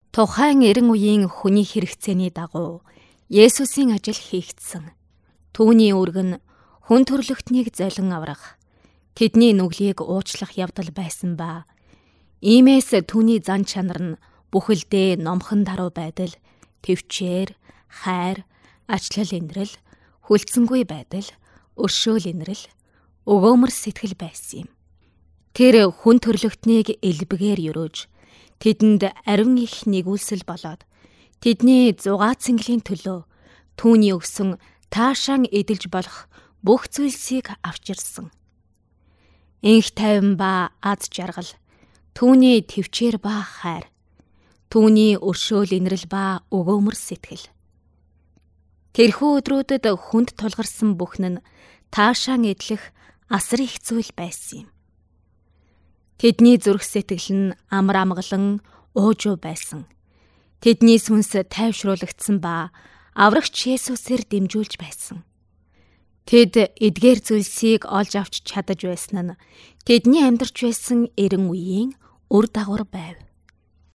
Тухайн 90 үеийн хүний хэрэгцээний дагуу Есүсийн ажил хийгдсэн. Түүний үүрэг нь хүн төрлөختнийг золин аврах, тэдний нүглийг уучлах явдал байсан ба иймээс түүний зан чанар нь бүхэлдээ номхон даруй байдал, төвчээр, хайр, ачлал инрэл, хүлцэнгүй байдал, өршөөл инрэл, өгөөмөр сэтгэл байсан юм. Тэр хүн төрлөختнийг элбэгээр өрөөж, тэдэнд ариун их нэгүүлсэл болоод тэдний зугаа цэнгэлийн төлөө түүний өгсөн таашаан эдэлж болох бүх зүйлсийг авчирсан. Инх тайван ба аз жаргал, түүний төвчээр ба хайр, түүний өршөөл инрэл ба өгөөмөр сэтгэл. Тэрхүү өдрүүдэд хүнд тулгарсан бүхэн нь таашаан эдлэх асар их зүйл байсан юм. Тэдний зүрх сэтгэл нь амар амгалан уужуу байсан. Тэдний сүнс тайвшруулагдсан ба аврагч Есүсээр дэмжүүлж байсан. Тэд эдгээр зүйлсийг олж авч чадаж байсан нь тэдний амьдарч байсан 90 үеийн үр дагавар байв.